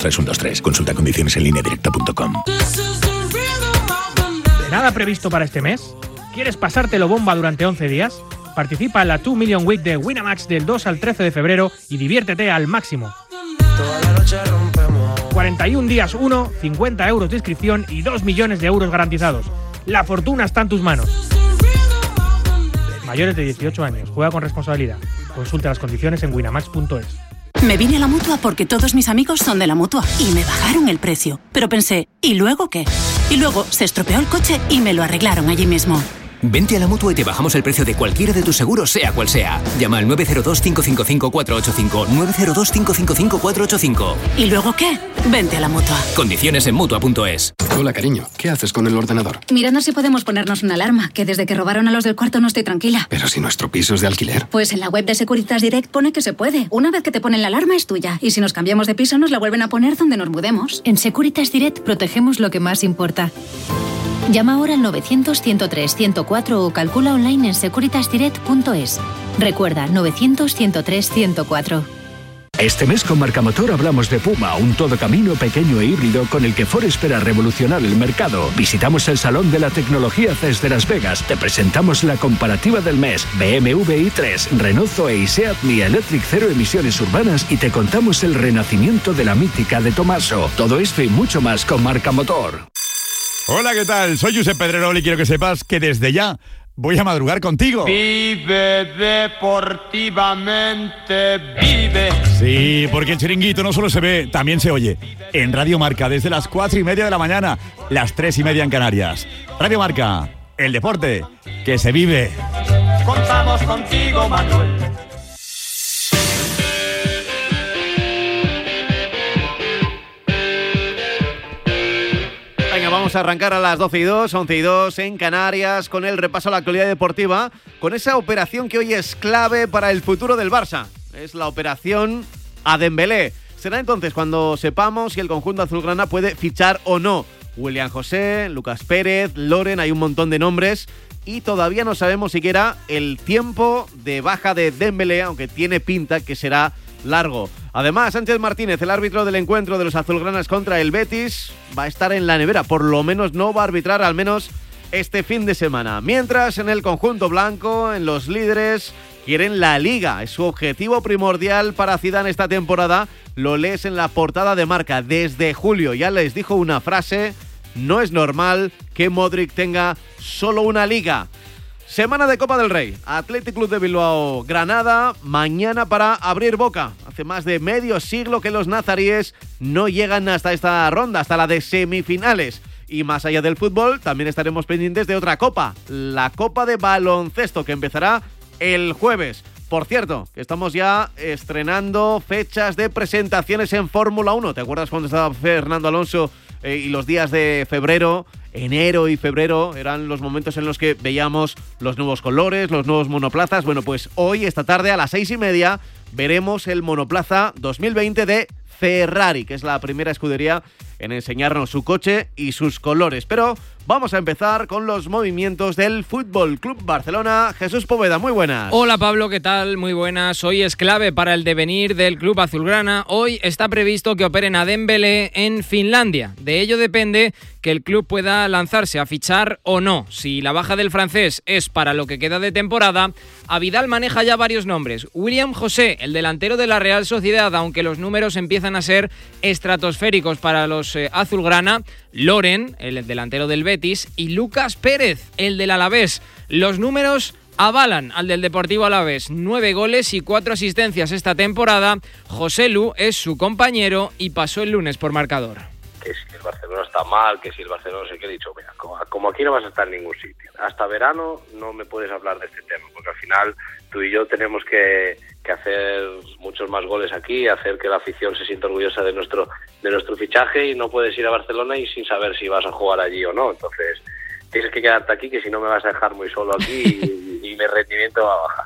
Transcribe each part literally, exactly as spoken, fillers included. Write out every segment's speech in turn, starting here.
tres uno dos tres. Consulta condiciones en línea directa punto com. ¿De nada previsto para este mes? ¿Quieres pasártelo bomba durante once días? Participa en la dos Million Week de Winamax del dos al trece de febrero y diviértete al máximo. cuarenta y un días uno, cincuenta euros de inscripción y dos millones de euros garantizados. La fortuna está en tus manos. Mayores de dieciocho años. Juega con responsabilidad. Consulta las condiciones en winamax punto es. Me vine a la Mutua porque todos mis amigos son de la Mutua y me bajaron el precio. Pero pensé, ¿y luego qué? Y luego se estropeó el coche y me lo arreglaron allí mismo. Vente a la Mutua y te bajamos el precio de cualquiera de tus seguros, sea cual sea. Llama al nueve cero dos, cinco cinco cinco, cuatro ocho cinco, nueve cero dos, cinco cinco cinco, cuatro ocho cinco. ¿Y luego qué? Vente a la Mutua. Condiciones en Mutua punto es. Hola, cariño. ¿Qué haces con el ordenador? Mirando si podemos ponernos una alarma, que desde que robaron a los del cuarto no estoy tranquila. Pero si nuestro piso es de alquiler. Pues en la web de Securitas Direct pone que se puede. Una vez que te ponen la alarma es tuya. Y si nos cambiamos de piso nos la vuelven a poner donde nos mudemos. En Securitas Direct protegemos lo que más importa. Llama ahora al novecientos, ciento tres, ciento cuatro o calcula online en securitas direct punto es. Recuerda, novecientos, ciento tres, ciento cuatro. Este mes con Marcamotor hablamos de Puma, un todocamino pequeño e híbrido con el que Ford espera revolucionar el mercado. Visitamos el Salón de la Tecnología C E S de Las Vegas, te presentamos la comparativa del mes, B M W i tres, Renault Zoe y Seat Mia Electric cero emisiones urbanas y te contamos el renacimiento de la mítica de Tomaso. Todo esto y mucho más con Marcamotor. Hola, ¿qué tal? Soy Josep Pedrerol y quiero que sepas que desde ya voy a madrugar contigo. Vive deportivamente, vive. Sí, porque el Chiringuito no solo se ve, también se oye. En Radio Marca, desde las cuatro y media de la mañana, las tres y media en Canarias. Radio Marca, el deporte que se vive. Contamos contigo, Manuel. Vamos a arrancar a las doce y dos, once y dos en Canarias con el repaso a la actualidad deportiva, con esa operación que hoy es clave para el futuro del Barça. Es la operación a Dembélé. Será entonces cuando sepamos si el conjunto azulgrana puede fichar o no. William José, Lucas Pérez, Loren, hay un montón de nombres y todavía no sabemos siquiera el tiempo de baja de Dembélé, aunque tiene pinta que será largo. Además, Sánchez Martínez, el árbitro del encuentro de los azulgranas contra el Betis, va a estar en la nevera, por lo menos no va a arbitrar al menos este fin de semana. Mientras, en el conjunto blanco, en los líderes, quieren la Liga. Es su objetivo primordial para Zidane esta temporada. Lo lees en la portada de Marca. Desde julio ya les dijo una frase: no es normal que Modric tenga solo una Liga. Semana de Copa del Rey, Athletic Club de Bilbao, Granada, mañana para abrir boca. Hace más de medio siglo que los nazaríes no llegan hasta esta ronda, hasta la de semifinales. Y más allá del fútbol, también estaremos pendientes de otra copa, la Copa de Baloncesto, que empezará el jueves. Por cierto, que estamos ya estrenando fechas de presentaciones en Fórmula uno. ¿Te acuerdas cuando estaba Fernando Alonso eh, y los días de febrero? Enero y febrero eran los momentos en los que veíamos los nuevos colores, los nuevos monoplazas. Bueno, pues hoy, esta tarde, a las seis y media, veremos el monoplaza dos mil veinte de Ferrari, que es la primera escudería en enseñarnos su coche y sus colores. Pero vamos a empezar con los movimientos del Fútbol Club Barcelona. Jesús Poveda, muy buenas. Hola Pablo, ¿qué tal? Muy buenas. Hoy es clave para el devenir del club azulgrana. Hoy está previsto que operen a Dembélé en Finlandia. De ello depende que el club pueda lanzarse a fichar o no. Si la baja del francés es para lo que queda de temporada, a Vidal maneja ya varios nombres. William José, el delantero de la Real Sociedad, aunque los números empiezan a ser estratosféricos para los eh, azulgrana. Loren, el delantero del Betis, y Lucas Pérez, el del Alavés. Los números avalan al del Deportivo Alavés. Nueve goles y cuatro asistencias esta temporada. José Lu es su compañero y pasó el lunes por marcador. Que si el Barcelona está mal, que si el Barcelona no sé qué, he dicho, mira, como, como aquí no vas a estar en ningún sitio. Hasta verano no me puedes hablar de este tema, porque al final tú y yo tenemos que, que hacer muchos más goles aquí, hacer que la afición se sienta orgullosa de nuestro de nuestro fichaje, y no puedes ir a Barcelona y sin saber si vas a jugar allí o no. Entonces tienes que quedarte aquí, que si no me vas a dejar muy solo aquí y, y mi rendimiento va a bajar.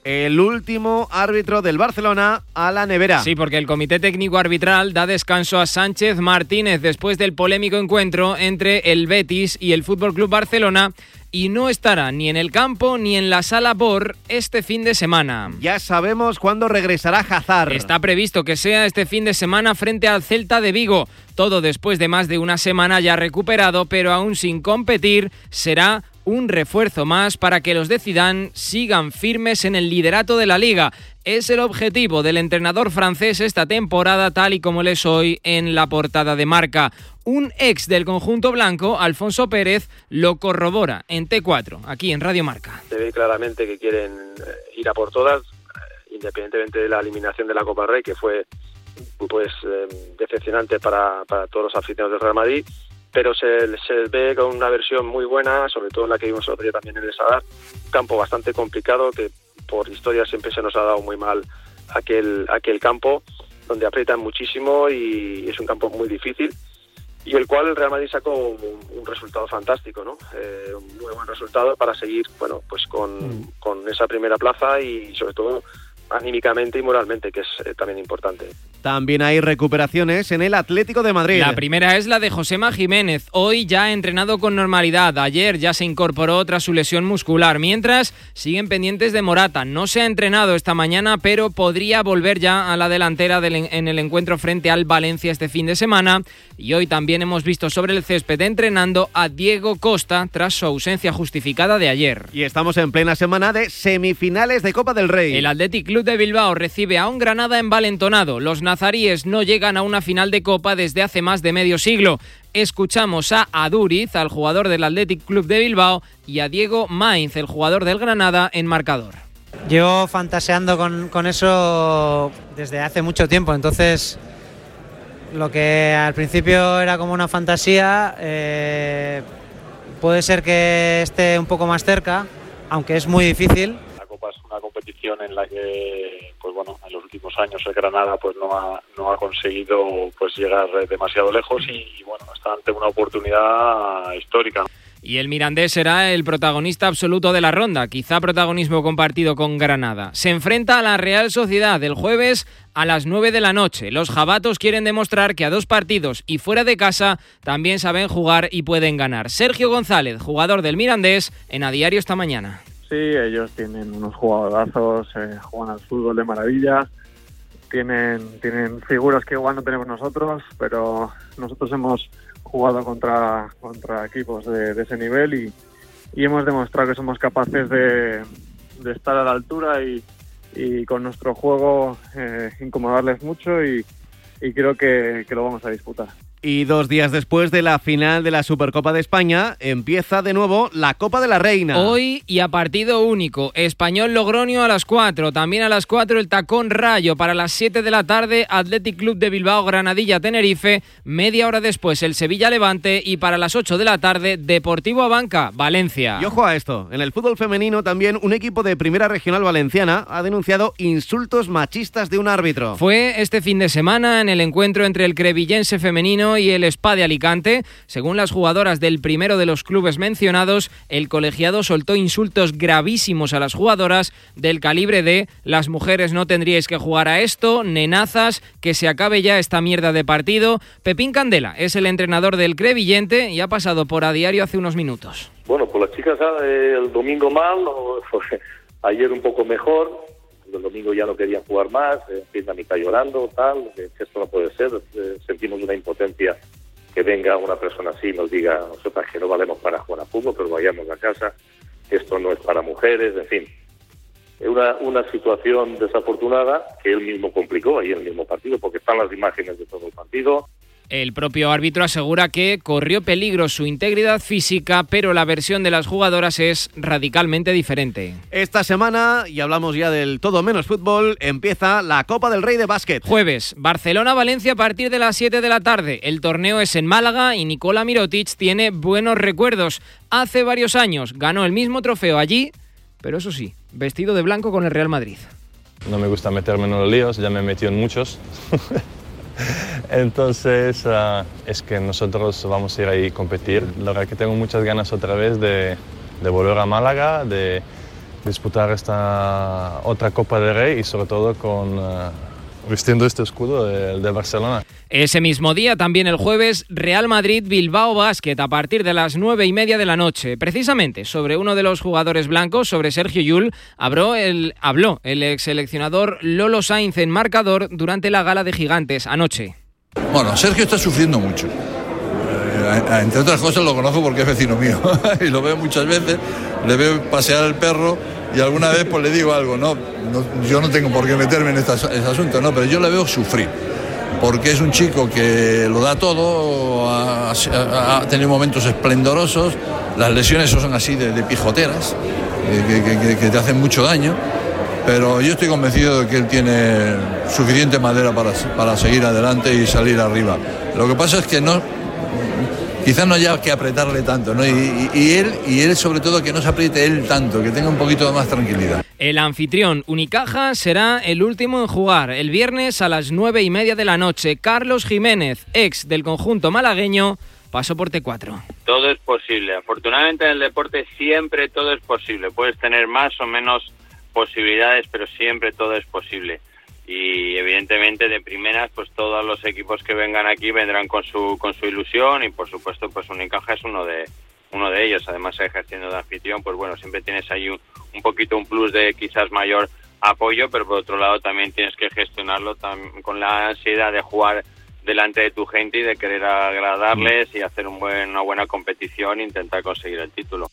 el último árbitro del Barcelona a la nevera. Sí, porque el Comité Técnico Arbitral da descanso a Sánchez Martínez después del polémico encuentro entre el Betis y el F C Barcelona y no estará ni en el campo ni en la sala Bor este fin de semana. Ya sabemos cuándo regresará Hazard. Está previsto que sea este fin de semana frente al Celta de Vigo. Todo después de más de una semana ya recuperado, pero aún sin competir, será un refuerzo más para que los de Zidane sigan firmes en el liderato de la Liga. Es el objetivo del entrenador francés esta temporada, tal y como les hoy en la portada de Marca. Un ex del conjunto blanco, Alfonso Pérez, lo corrobora en T cuatro, aquí en Radio Marca. Se ve claramente que quieren ir a por todas, independientemente de la eliminación de la Copa Rey, que fue pues eh, decepcionante para, para todos los aficionados del Real Madrid. Pero se, se ve con una versión muy buena, sobre todo la que vimos el otro día también en el Sadar. Un campo bastante complicado, que por historia siempre se nos ha dado muy mal aquel, aquel campo, donde aprietan muchísimo y es un campo muy difícil. Y el cual el Real Madrid sacó un, un resultado fantástico, ¿no? Eh, un muy buen resultado para seguir, bueno, pues con, mm. con esa primera plaza y sobre todo anímicamente y moralmente, que es eh, también importante. También hay recuperaciones en el Atlético de Madrid. La primera es la de Josema Jiménez. Hoy ya ha entrenado con normalidad. Ayer ya se incorporó tras su lesión muscular. Mientras, siguen pendientes de Morata. No se ha entrenado esta mañana, pero podría volver ya a la delantera del, en el encuentro frente al Valencia este fin de semana. Y hoy también hemos visto sobre el césped entrenando a Diego Costa tras su ausencia justificada de ayer. Y estamos en plena semana de semifinales de Copa del Rey. El Athletic Club de Bilbao recibe a un Granada envalentonado. Los nazaríes no llegan a una final de Copa desde hace más de medio siglo. Escuchamos a Aduriz, al jugador del Athletic Club de Bilbao, y a Diego Mainz, el jugador del Granada, en marcador. Llevo fantaseando con, con eso desde hace mucho tiempo, entonces lo que al principio era como una fantasía eh, puede ser que esté un poco más cerca, aunque es muy difícil. Una competición en la que, pues bueno, en los últimos años el Granada pues no ha no ha conseguido pues llegar demasiado lejos y, y bueno, está ante una oportunidad histórica. Y el Mirandés será el protagonista absoluto de la ronda, quizá protagonismo compartido con Granada. Se enfrenta a la Real Sociedad el jueves a las nueve de la noche. Los jabatos quieren demostrar que a dos partidos y fuera de casa también saben jugar y pueden ganar. Sergio González, jugador del Mirandés, en A Diario esta mañana. Sí, ellos tienen unos jugadorazos, eh, juegan al fútbol de maravilla, tienen tienen figuras que igual no tenemos nosotros, pero nosotros hemos jugado contra contra equipos de, de ese nivel y, y hemos demostrado que somos capaces de, de estar a la altura y, y con nuestro juego eh, incomodarles mucho y, y creo que, que lo vamos a disputar. Y dos días después de la final de la Supercopa de España, empieza de nuevo la Copa de la Reina. Hoy y a partido único, Español Logroño a las cuatro, también a las cuatro el Tacón Rayo, para las siete de la tarde Athletic Club de Bilbao Granadilla Tenerife, media hora después el Sevilla Levante y para las ocho de la tarde Deportivo Abanca Valencia. Y ojo a esto, en el fútbol femenino también un equipo de Primera Regional Valenciana ha denunciado insultos machistas de un árbitro. Fue este fin de semana en el encuentro entre el crevillense femenino y el Spa de Alicante. Según las jugadoras del primero de los clubes mencionados, el colegiado soltó insultos gravísimos a las jugadoras del calibre de «las mujeres no tendríais que jugar a esto», «nenazas», «que se acabe ya esta mierda de partido». Pepín Candela es el entrenador del Crevillente y ha pasado por A Diario hace unos minutos. Bueno, pues las chicas eh, el domingo mal, o, pues, ayer un poco mejor. El domingo ya no querían jugar más, eh, empiezan a mitad llorando, tal, eh, esto no puede ser, eh, sentimos una impotencia que venga una persona así y nos diga, nosotras que no valemos para jugar a fútbol, pero vayamos a casa, esto no es para mujeres, en fin. Es una, una situación desafortunada que él mismo complicó ahí en el mismo partido, porque están las imágenes de todo el partido. El propio árbitro asegura que corrió peligro su integridad física, pero la versión de las jugadoras es radicalmente diferente. Esta semana, y hablamos ya del todo menos fútbol, empieza la Copa del Rey de básquet. Jueves, Barcelona-Valencia a partir de las siete de la tarde. El torneo es en Málaga y Nikola Mirotic tiene buenos recuerdos. Hace varios años ganó el mismo trofeo allí, pero eso sí, vestido de blanco con el Real Madrid. No me gusta meterme en los líos, ya me he metido en muchos. Entonces uh, es que nosotros vamos a ir ahí a competir. La verdad que tengo muchas ganas otra vez de, de volver a Málaga, de, disputar esta otra Copa del Rey y sobre todo con uh, vistiendo este escudo de, de Barcelona. Ese mismo día, también el jueves, Real Madrid-Bilbao Basket a partir de las nueve y media de la noche. Precisamente sobre uno de los jugadores blancos, sobre Sergio Llull, habló el, habló el ex seleccionador Lolo Sainz en marcador durante la gala de Gigantes anoche. Bueno, Sergio está sufriendo mucho. Eh, entre otras cosas lo conozco porque es vecino mío y lo veo muchas veces, le veo pasear al perro y alguna vez pues le digo algo, no, no yo no tengo por qué meterme en este asunto, no, pero yo le veo sufrir. Porque es un chico que lo da todo, ha, ha, ha tenido momentos esplendorosos, las lesiones son así de, de pijoteras, que, que, que te hacen mucho daño, pero yo estoy convencido de que él tiene suficiente madera para, para seguir adelante y salir arriba. Lo que pasa es que no, quizás no haya que apretarle tanto, ¿no? Y, y, y, él, y él sobre todo que no se apriete él tanto, que tenga un poquito de más tranquilidad. El anfitrión Unicaja será el último en jugar. El viernes a las nueve y media de la noche, Carlos Jiménez, ex del conjunto malagueño, pasó por T cuatro. Todo es posible. Afortunadamente en el deporte siempre todo es posible. Puedes tener más o menos posibilidades, pero siempre todo es posible. Y evidentemente de primeras, pues todos los equipos que vengan aquí vendrán con su con su ilusión y por supuesto pues Unicaja es uno de uno de ellos. Además ejerciendo de anfitrión, pues bueno, siempre tienes ahí un, un poquito un plus de quizás mayor apoyo, pero por otro lado también tienes que gestionarlo tam- con la ansiedad de jugar delante de tu gente y de querer agradarles y hacer un buen, una buena competición e intentar conseguir el título.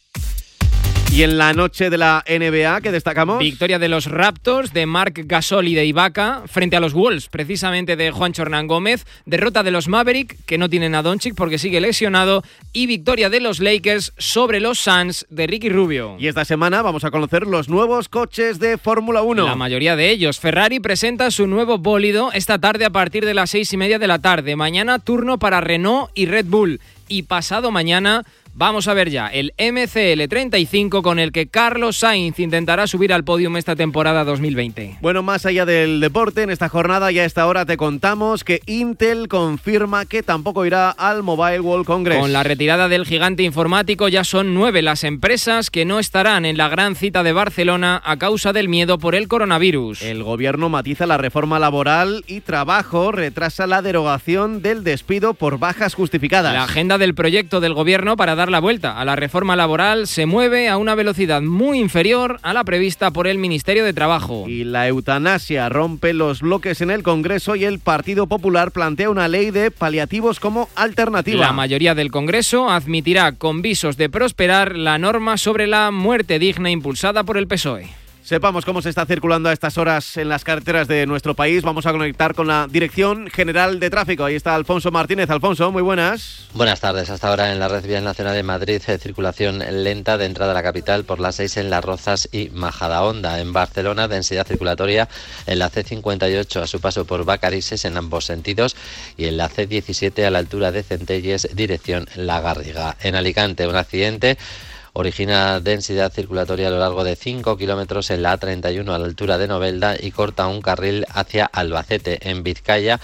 Y en la noche de la N B A, ¿qué destacamos? Victoria de los Raptors, de Marc Gasol y de Ibaka, frente a los Wolves, precisamente de Juancho Hernán Gómez. Derrota de los Maverick, que no tienen a Doncic porque sigue lesionado. Y victoria de los Lakers sobre los Suns, de Ricky Rubio. Y esta semana vamos a conocer los nuevos coches de Fórmula uno. La mayoría de ellos. Ferrari presenta su nuevo bólido esta tarde a partir de las seis y media de la tarde. Mañana turno para Renault y Red Bull. Y pasado mañana vamos a ver ya el M C L treinta y cinco con el que Carlos Sainz intentará subir al podium esta temporada dos mil veinte. Bueno, más allá del deporte, en esta jornada y a esta hora te contamos que Intel confirma que tampoco irá al Mobile World Congress. Con la retirada del gigante informático ya son nueve las empresas que no estarán en la gran cita de Barcelona a causa del miedo por el coronavirus. El gobierno matiza la reforma laboral y trabajo, retrasa la derogación del despido por bajas justificadas. La agenda del proyecto del gobierno para dar la vuelta a la reforma laboral se mueve a una velocidad muy inferior a la prevista por el Ministerio de Trabajo. Y la eutanasia rompe los bloques en el Congreso y el Partido Popular plantea una ley de paliativos como alternativa. La mayoría del Congreso admitirá con visos de prosperar la norma sobre la muerte digna impulsada por el P S O E. Sepamos cómo se está circulando a estas horas en las carreteras de nuestro país. Vamos a conectar con la Dirección General de Tráfico. Ahí está Alfonso Martínez. Alfonso, muy buenas. Buenas tardes. Hasta ahora en la red vial nacional de Madrid, circulación lenta de entrada a la capital por las seis en Las Rozas y Majadahonda. En Barcelona, densidad circulatoria en la C cincuenta y ocho a su paso por Bacarises en ambos sentidos y en la C diecisiete a la altura de Centelles, dirección La Garriga. En Alicante, un accidente origina densidad circulatoria a lo largo de cinco kilómetros en la A treinta y uno a la altura de Novelda y corta un carril hacia Albacete. En Vizcaya,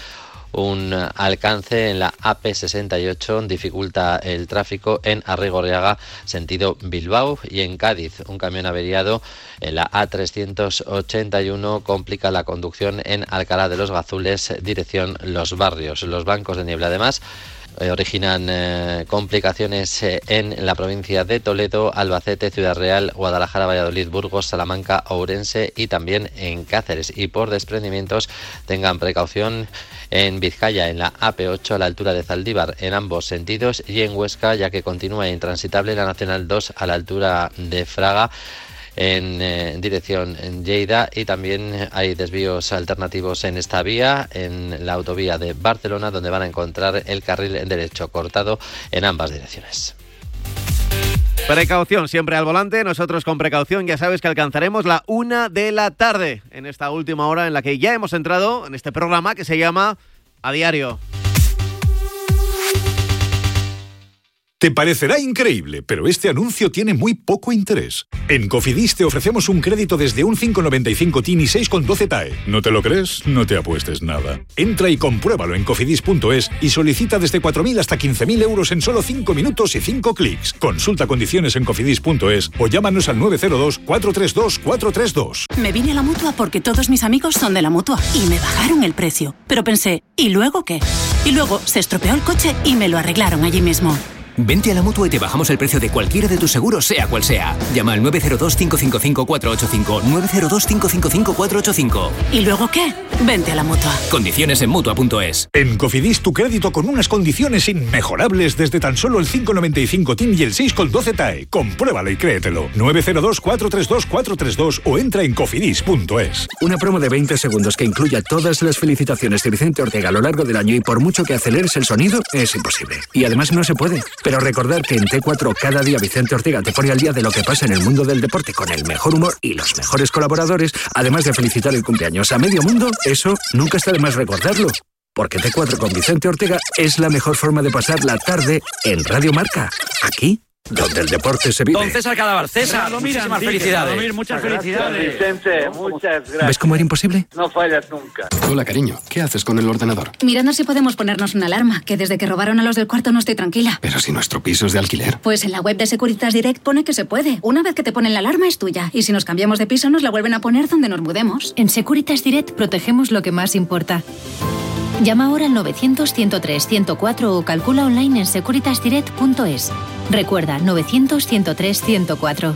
un alcance en la A P sesenta y ocho dificulta el tráfico en Arrigorriaga, sentido Bilbao. Y en Cádiz, un camión averiado en la A trescientos ochenta y uno complica la conducción en Alcalá de los Gazules, dirección Los Barrios. Los bancos de niebla, además, Eh, originan eh, complicaciones eh, en la provincia de Toledo, Albacete, Ciudad Real, Guadalajara, Valladolid, Burgos, Salamanca, Ourense y también en Cáceres. Y por desprendimientos tengan precaución en Vizcaya, en la A P ocho a la altura de Zaldívar en ambos sentidos, y en Huesca, ya que continúa intransitable la Nacional dos a la altura de Fraga en eh, dirección en Lleida, y también hay desvíos alternativos en esta vía, en la autovía de Barcelona, donde van a encontrar el carril derecho cortado en ambas direcciones. Precaución siempre al volante, nosotros con precaución ya sabes que alcanzaremos la una de la tarde en esta última hora en la que ya hemos entrado en este programa que se llama A Diario. Te parecerá increíble, pero este anuncio tiene muy poco interés. En Cofidis te ofrecemos un crédito desde un cinco coma noventa y cinco T I N y seis coma doce T A E. ¿No te lo crees? No te apuestes nada. Entra y compruébalo en cofidis punto es y solicita desde cuatro mil hasta quince mil euros en solo cinco minutos y cinco clics. Consulta condiciones en cofidis punto es o llámanos al nueve cero dos, cuatro tres dos, cuatro tres dos. Me vine a la Mutua porque todos mis amigos son de la Mutua y me bajaron el precio. Pero pensé, ¿y luego qué? Y luego se estropeó el coche y me lo arreglaron allí mismo. Vente a la Mutua y te bajamos el precio de cualquiera de tus seguros, sea cual sea. Llama al nueve cero dos, cinco cinco cinco, cuatro ocho cinco, nueve cero dos, cinco cinco cinco, cuatro ocho cinco. ¿Y luego qué? Vente a la Mutua. Condiciones en Mutua punto es. En Cofidis tu crédito con unas condiciones inmejorables desde tan solo el cinco coma noventa y cinco T I N y el seis coma doce T A E. Compruébalo y créetelo. nueve cero dos, cuatro tres dos, cuatro tres dos o entra en cofidis punto es. Una promo de veinte segundos que incluya todas las felicitaciones de Vicente Ortega a lo largo del año y por mucho que aceleres el sonido, es imposible. Y además no se puede. Pero recordar que en T cuatro cada día Vicente Ortega te pone al día de lo que pasa en el mundo del deporte con el mejor humor y los mejores colaboradores, además de felicitar el cumpleaños a medio mundo, eso nunca está de más recordarlo. Porque T cuatro con Vicente Ortega es la mejor forma de pasar la tarde en Radio Marca. Aquí, donde el deporte se vive. Don César Cadaval. César, muchísimas felicidades. Muchas felicidades. Vicente, muchas gracias. ¿Ves cómo era imposible? No fallas nunca. Hola, cariño. ¿Qué haces con el ordenador? Mirando si podemos ponernos una alarma, que desde que robaron a los del cuarto no estoy tranquila. Pero si nuestro piso es de alquiler. Pues en la web de Securitas Direct pone que se puede. Una vez que te ponen la alarma es tuya. Y si nos cambiamos de piso nos la vuelven a poner donde nos mudemos. En Securitas Direct protegemos lo que más importa. Llama ahora al novecientos, ciento tres, ciento cuatro o calcula online en securitas direct punto es. Recuerda, novecientos, ciento tres, ciento cuatro.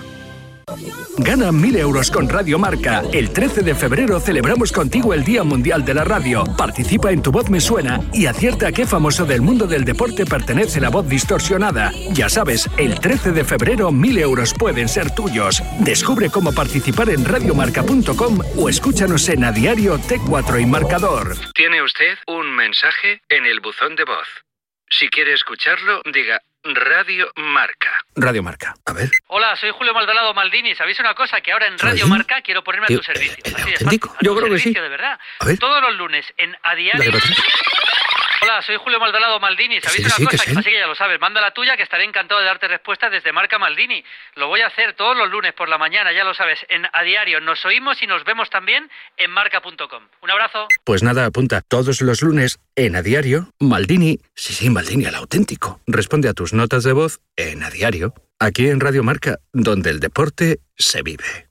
Gana mil euros con Radio Marca. El trece de febrero celebramos contigo el Día Mundial de la Radio. Participa en Tu Voz Me Suena y acierta a qué famoso del mundo del deporte pertenece la voz distorsionada. Ya sabes, el trece de febrero mil euros pueden ser tuyos. Descubre cómo participar en radiomarca punto com o escúchanos en A Diario, T cuatro y Marcador. Tiene usted un mensaje en el buzón de voz. Si quiere escucharlo, diga Radio Marca. Radio Marca, a ver. Hola, soy Julio Maldonado Maldini. ¿Sabéis una cosa? Que ahora en Radio Marca quiero ponerme a tu servicio. ¿El Así de auténtico? fácil, a Yo tu creo que sí. servicio, de verdad. A ver. Todos los lunes en A Diario. Dale para atrás. Hola, soy Julio Maldonado Maldini. ¿Sabéis sí, una sí, cosa? que sí. Así que ya lo sabes. Manda la tuya, que estaré encantado de darte respuestas desde Marca Maldini. Lo voy a hacer todos los lunes por la mañana, ya lo sabes, en A Diario. Nos oímos y nos vemos también en marca punto com. Un abrazo. Pues nada, apunta. Todos los lunes en A Diario, Maldini. Sí, sí, Maldini, el auténtico. Responde a tus notas de voz en A Diario. Aquí en Radio Marca, donde el deporte se vive.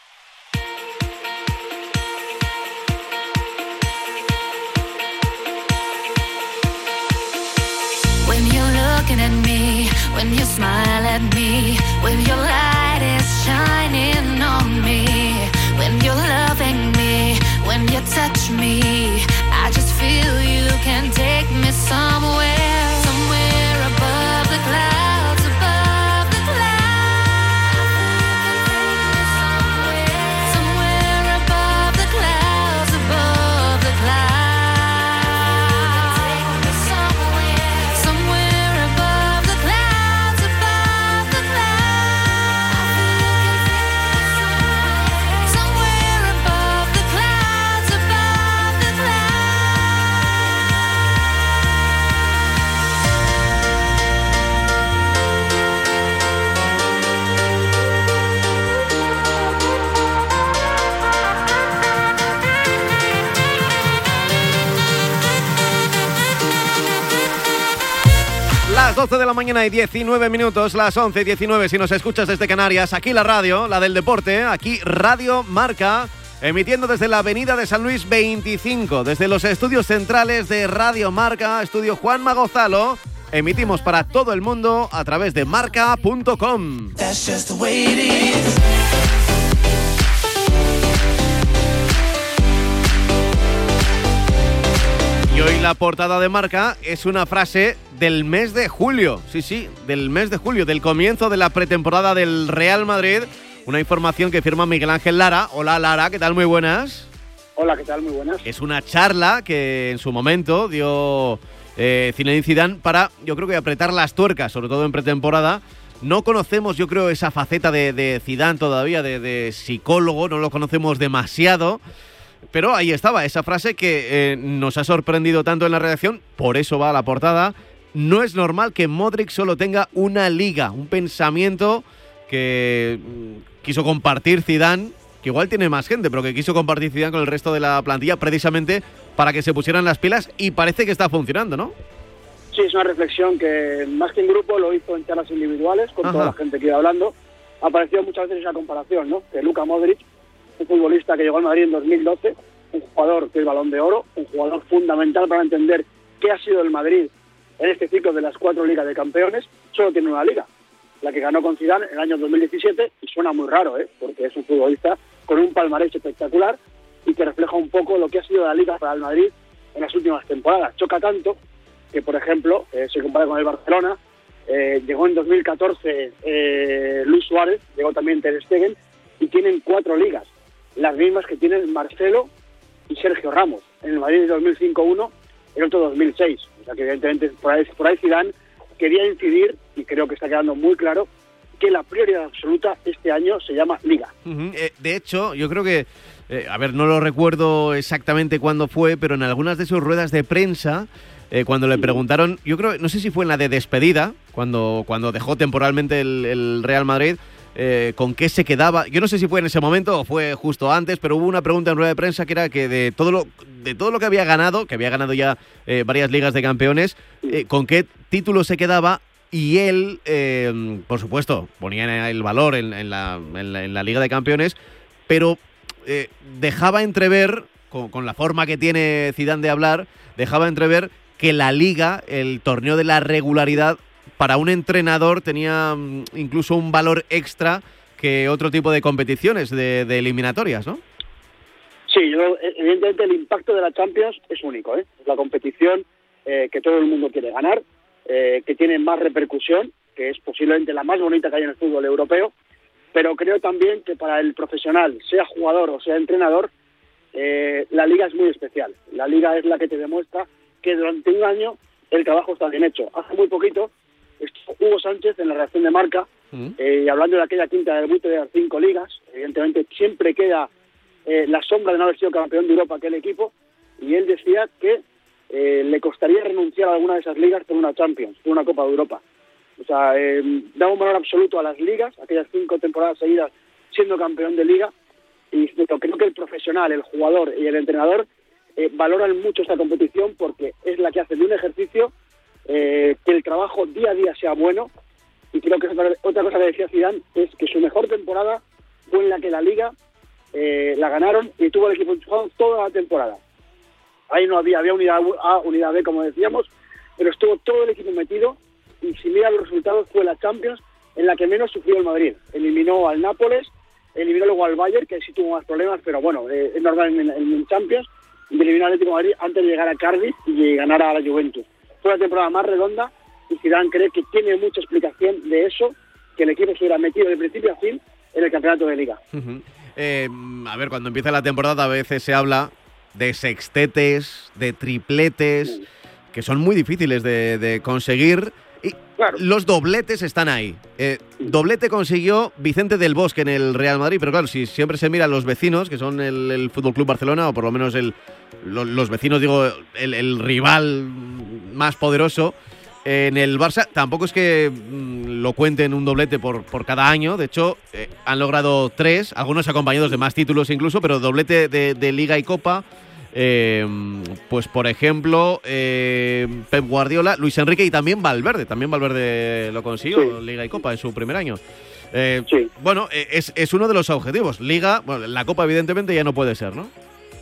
When you're looking at me, when you smile at me, when your light is shining on me, when you're loving me, when you touch me, I just feel you can take me somewhere, somewhere above the clouds, above the clouds, somewhere above the clouds, above the clouds. Las doce de la mañana y diecinueve minutos, las once y diecinueve si nos escuchas desde Canarias. Aquí la radio, la del deporte, aquí Radio Marca, emitiendo desde la avenida de San Luis veinticinco, desde los estudios centrales de Radio Marca, estudio Juanma Gonzalo. Emitimos para todo el mundo a través de marca punto com. Y hoy la portada de Marca es una frase del mes de julio. Sí, sí, del mes de julio, del comienzo de la pretemporada del Real Madrid. Una información que firma Miguel Ángel Lara. Hola Lara, ¿qué tal? Muy buenas. Hola, ¿qué tal? Muy buenas. Es una charla que en su momento dio eh, Zinedine Zidane para, yo creo que apretar las tuercas, sobre todo en pretemporada. No conocemos, yo creo, esa faceta de, de Zidane todavía, de, de psicólogo, no lo conocemos demasiado. Pero ahí estaba, esa frase que eh, nos ha sorprendido tanto en la redacción, por eso va a la portada. no es normal que Modric solo tenga una liga, un pensamiento que quiso compartir Zidane, que igual tiene más gente, pero que quiso compartir Zidane con el resto de la plantilla precisamente para que se pusieran las pilas, y parece que está funcionando, ¿no? Sí, es una reflexión que más que en grupo lo hizo en charlas individuales con Ajá. toda la gente que iba hablando. Ha aparecido muchas veces esa comparación, ¿no? Que Luka Modric, un futbolista que llegó al Madrid en dos mil doce, un jugador que es Balón de Oro, un jugador fundamental para entender qué ha sido el Madrid en este ciclo de las cuatro ligas de campeones, solo tiene una liga, la que ganó con Zidane en el año dos mil diecisiete, y suena muy raro, ¿eh? Porque es un futbolista con un palmarés espectacular y que refleja un poco lo que ha sido la liga para el Madrid en las últimas temporadas. Choca tanto que, por ejemplo, eh, se compara con el Barcelona, eh, llegó en dos mil catorce eh, Luis Suárez, llegó también Ter Stegen, y tienen cuatro ligas, las mismas que tienen Marcelo y Sergio Ramos. En el Madrid de dos mil cinco uno, el otro dos mil seis. O sea que evidentemente por ahí, por ahí Zidane quería incidir, y creo que está quedando muy claro, que la prioridad absoluta este año se llama Liga. Uh-huh. Eh, de hecho, yo creo que, eh, a ver, no lo recuerdo exactamente cuándo fue, pero en algunas de sus ruedas de prensa, eh, cuando le preguntaron, yo creo, no sé si fue en la de despedida, cuando, cuando dejó temporalmente el, el Real Madrid, eh, con qué se quedaba. Yo no sé si fue en ese momento o fue justo antes, pero hubo una pregunta en rueda de prensa que era que de todo lo, de todo lo que había ganado, que había ganado ya eh, varias ligas de campeones, eh, con qué título se quedaba. Y él, eh, por supuesto, ponía el valor en, en, la, en, la, en la Liga de Campeones, pero eh, dejaba entrever, con, con la forma que tiene Zidane de hablar, dejaba entrever que la Liga, el torneo de la regularidad, para un entrenador tenía incluso un valor extra que otro tipo de competiciones, de, de eliminatorias, ¿no? Sí, yo, evidentemente el impacto de la Champions es único, ¿eh? Es la competición eh, que todo el mundo quiere ganar. Eh, que tiene más repercusión, que es posiblemente la más bonita que hay en el fútbol europeo, pero creo también que para el profesional, sea jugador o sea entrenador, eh, la Liga es muy especial. La Liga es la que te demuestra que durante un año el trabajo está bien hecho. Hace muy poquito estuvo Hugo Sánchez en la redacción de Marca, mm. eh, hablando de aquella quinta de debut de las cinco ligas. Evidentemente siempre queda eh, la sombra de no haber sido campeón de Europa aquel equipo, y él decía que Eh, le costaría renunciar a alguna de esas ligas por una Champions, por una Copa de Europa. O sea, eh, da un valor absoluto a las ligas, aquellas cinco temporadas seguidas siendo campeón de liga, y creo que el profesional, el jugador y el entrenador eh, valoran mucho esta competición porque es la que hace de un ejercicio eh, que el trabajo día a día sea bueno, y creo que otra cosa que decía Zidane es que su mejor temporada fue en la que la liga eh, la ganaron y tuvo el equipo enchufado toda la temporada. Ahí no había, había unidad A, unidad B, como decíamos, pero estuvo todo el equipo metido, y si mira los resultados fue la Champions en la que menos sufrió el Madrid. Eliminó al Nápoles, eliminó luego al Bayern, que sí tuvo más problemas, pero bueno, eh, es normal en, en, en Champions, y eliminó al Atlético de Madrid antes de llegar a Cardiff y ganar a la Juventus. Fue la temporada más redonda, y Zidane cree que tiene mucha explicación de eso, que el equipo se hubiera metido de principio a fin en el campeonato de Liga. Uh-huh. eh, a ver, cuando empieza la temporada a veces se habla de sextetes, de tripletes, que son muy difíciles de, de conseguir. Y claro, los dobletes están ahí. Eh, doblete consiguió Vicente del Bosque en el Real Madrid, pero claro, si siempre se mira a los vecinos, que son el, el Fútbol Club Barcelona, o por lo menos el, lo, los vecinos, digo, el, el rival más poderoso, eh, en el Barça tampoco es que mmm, lo cuenten un doblete por, por cada año. De hecho, eh, han logrado tres, algunos acompañados de más títulos incluso, pero doblete de, de Liga y Copa. Eh, pues por ejemplo eh, Pep Guardiola, Luis Enrique y también Valverde, también Valverde lo consiguió, sí. Liga y Copa en su primer año. Eh, sí. Bueno, eh, es, es uno de los objetivos. Liga, bueno, la Copa evidentemente ya no puede ser, ¿no?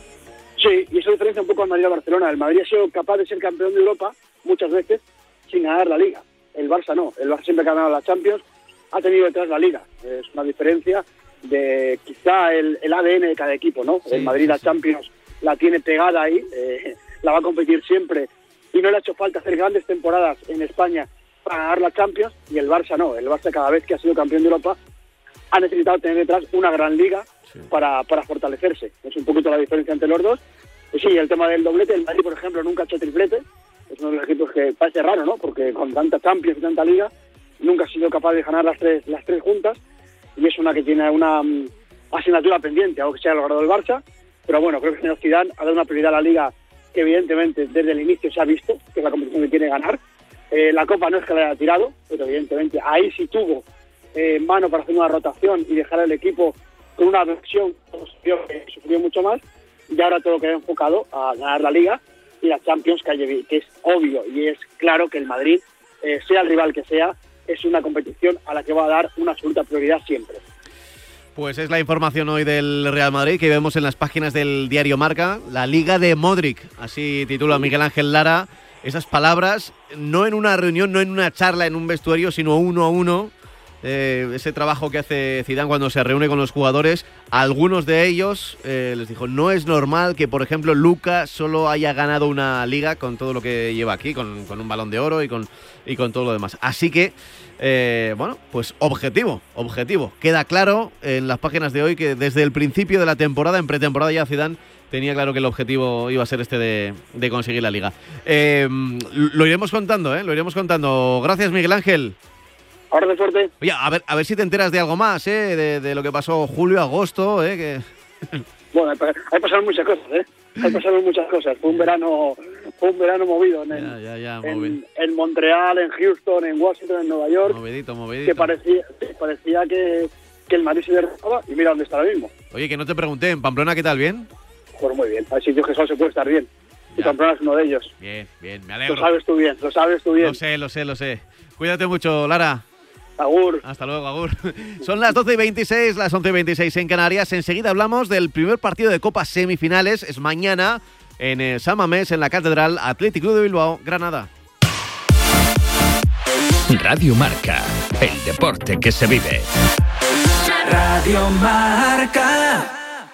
Sí, y eso diferencia un poco al Madrid a Barcelona. El Madrid ha sido capaz de ser campeón de Europa muchas veces sin ganar la Liga. El Barça no, el Barça siempre que ha ganado la Champions ha tenido detrás la Liga. Es una diferencia de quizá el, el A D N de cada equipo, ¿no? Sí, el Madrid sí, la Champions sí. la tiene pegada ahí, eh, la va a competir siempre, y no le ha hecho falta hacer grandes temporadas en España para ganar la Champions, y el Barça no. El Barça cada vez que ha sido campeón de Europa ha necesitado tener detrás una gran liga sí. para, para fortalecerse. Es un poquito la diferencia entre los dos. Y sí, el tema del doblete, el Madrid, por ejemplo, nunca ha hecho triplete. Es uno de los equipos que parece raro, ¿no? Porque con tanta Champions y tanta liga nunca ha sido capaz de ganar las tres, las tres juntas, y es una que tiene una um, asignatura pendiente, algo que se ha logrado el Barça. Pero bueno, creo que el señor Zidane ha dado una prioridad a la Liga que evidentemente desde el inicio se ha visto, que es la competición que quiere ganar. Eh, la Copa no es que la haya tirado, pero evidentemente ahí sí tuvo eh, mano para hacer una rotación y dejar al equipo con una versión que sufrió mucho más, y ahora todo queda enfocado a ganar la Liga y la Champions, que, que es obvio y es claro que el Madrid, eh, sea el rival que sea, es una competición a la que va a dar una absoluta prioridad siempre. Pues es la información hoy del Real Madrid que vemos en las páginas del diario Marca, la Liga de Modric, así titula Miguel Ángel Lara esas palabras, no en una reunión, no en una charla en un vestuario, sino uno a uno. Eh, ese trabajo que hace Zidane cuando se reúne con los jugadores, a algunos de ellos eh, les dijo, no es normal que, por ejemplo, Luka solo haya ganado una liga con todo lo que lleva aquí, con, con un Balón de Oro y con, y con todo lo demás. Así que, eh, bueno, pues objetivo, objetivo. Queda claro en las páginas de hoy que desde el principio de la temporada, en pretemporada ya Zidane tenía claro que el objetivo iba a ser este de, de conseguir la liga. Eh, lo iremos contando, ¿eh? Lo iremos contando. Gracias, Miguel Ángel. Ahora de suerte. Oye, a ver, a ver si te enteras de algo más, ¿eh? De, de lo que pasó julio, agosto, ¿eh? Que... Bueno, hay pasaron muchas cosas, ¿eh? Hay pasaron muchas cosas. Fue un verano, fue un verano movido en, ya, ya, ya, en, en Montreal, en Houston, en Washington, en Nueva York. Movidito, movidito. Que parecía, parecía que, que el Madrid se derrotaba y mira dónde está ahora mismo. Oye, que no te pregunté, ¿en Pamplona qué tal? ¿Bien? Pues muy bien. Hay sitios que solo se puede estar bien. Y Pamplona es uno de ellos. Bien, bien, me alegro. Lo sabes tú bien, lo sabes tú bien. Lo sé, lo sé, lo sé. Cuídate mucho, Lara. Agur. Hasta luego, agur. Son las doce y veintiséis, las once y veintiséis en Canarias. Enseguida hablamos del primer partido de Copa semifinales. Es mañana en eh, San Mamés, en la Catedral, Athletic Club de Bilbao, Granada. Radio Marca, el deporte que se vive. Radio Marca.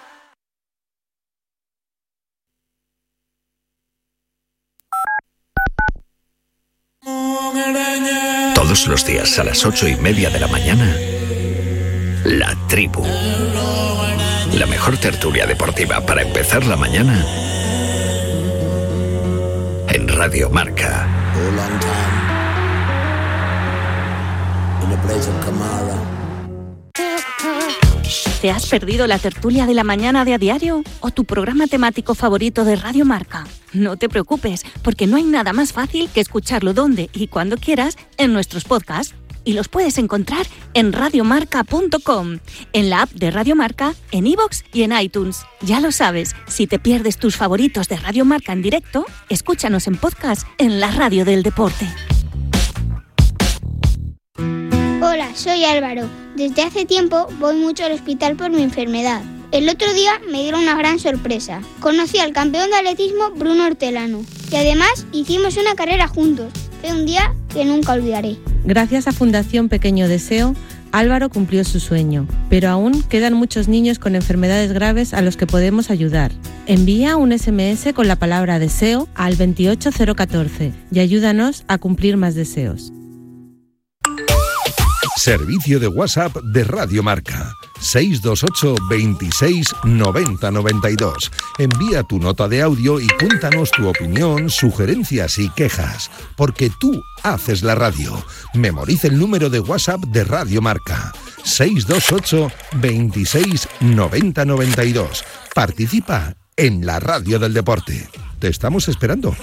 Todos los días a las ocho y media de la mañana, La Tribu. La mejor tertulia deportiva para empezar la mañana en Radio Marca. ¿Te has perdido la tertulia de la mañana de A Diario o tu programa temático favorito de Radio Marca? No te preocupes, porque no hay nada más fácil que escucharlo donde y cuando quieras en nuestros podcasts. Y los puedes encontrar en radiomarca punto com, en la app de Radio Marca, en iVoox y en iTunes. Ya lo sabes, si te pierdes tus favoritos de Radio Marca en directo, escúchanos en podcast en la radio del deporte. Hola, soy Álvaro. Desde hace tiempo voy mucho al hospital por mi enfermedad. El otro día me dieron una gran sorpresa. Conocí al campeón de atletismo Bruno Hortelano y además hicimos una carrera juntos. Fue un día que nunca olvidaré. Gracias a Fundación Pequeño Deseo, Álvaro cumplió su sueño, pero aún quedan muchos niños con enfermedades graves a los que podemos ayudar. Envía un ese eme ese con la palabra deseo al veintiocho cero catorce y ayúdanos a cumplir más deseos. Servicio de WhatsApp de Radio Marca. seis dos ocho, veintiséis, noventa, noventa y dos. Envía tu nota de audio y cuéntanos tu opinión, sugerencias y quejas. Porque tú haces la radio. Memoriza el número de WhatsApp de Radio Marca. seis dos ocho, veintiséis, noventa, noventa y dos. Participa en la radio del deporte. Te estamos esperando.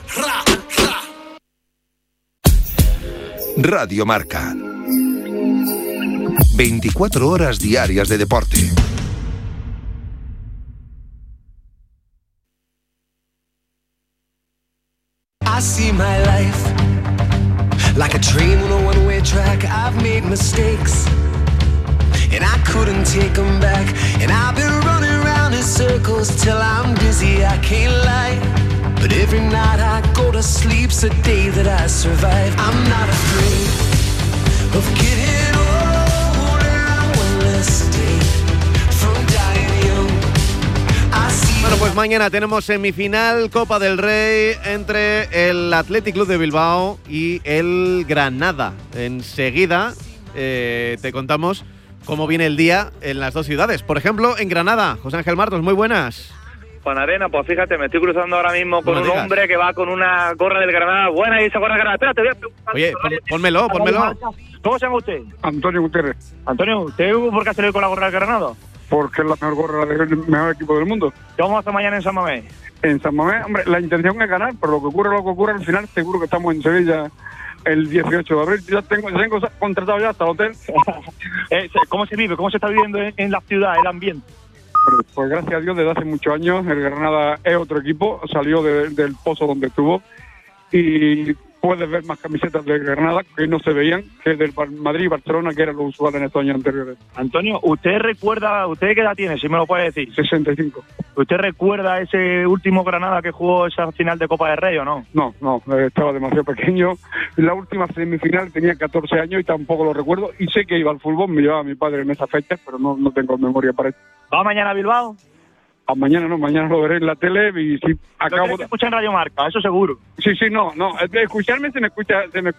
Radio Marca. veinticuatro horas diarias de deporte. I see my life like a train on a one-way track. I've made mistakes and I couldn't take them back. And I've been running around in circles till I'm dizzy, I can't lie. But every night I go to sleep's a day that I survive. I'm not afraid of getting older. I will stay from dying young. I see. Bueno, pues mañana tenemos semifinal Copa del Rey entre el Athletic Club de Bilbao y el Granada. Enseguida eh, te contamos cómo viene el día en las dos ciudades. Por ejemplo, en Granada, José Ángel Martos, muy buenas. Juan Arena, pues fíjate, me estoy cruzando ahora mismo con no un digas. hombre que va con una gorra del Granada buena y esa gorra del Granada. Espérate, voy a preguntar. Oye, pon, pónmelo, pónmelo. ¿Cómo se llama usted? Antonio Gutiérrez. Antonio, ¿usted por qué ha salido con la gorra del Granada? Porque es la mejor gorra del mejor equipo del mundo. ¿Qué vamos a hacer mañana en San Mamés? En San Mamés, hombre, la intención es ganar, pero lo que ocurre, lo que ocurre, al final seguro que estamos en Sevilla el dieciocho de abril. Ya tengo, ya tengo contratado ya hasta el hotel. Eh, ¿Cómo se vive? ¿Cómo se está viviendo en, en la ciudad, el ambiente? Pues gracias a Dios, desde hace muchos años el Granada es otro equipo, salió de, del pozo donde estuvo y puedes ver más camisetas del Granada que no se veían que del Madrid y Barcelona, que eran lo usual en estos años anteriores. Antonio, ¿usted recuerda, usted qué edad tiene, si me lo puede decir? sesenta y cinco. ¿Usted recuerda ese último Granada que jugó esa final de Copa del Rey o no? No, no, estaba demasiado pequeño. La última semifinal tenía catorce años y tampoco lo recuerdo. Y sé que iba al fútbol, me llevaba mi padre en esas fechas, pero no, no tengo memoria para eso. ¿Va mañana a Bilbao? A mañana no, mañana lo veré en la tele y si acabo de escuchar en Radio Marca, eso seguro. Sí, sí, no, no, de escucharme se me escucha, se me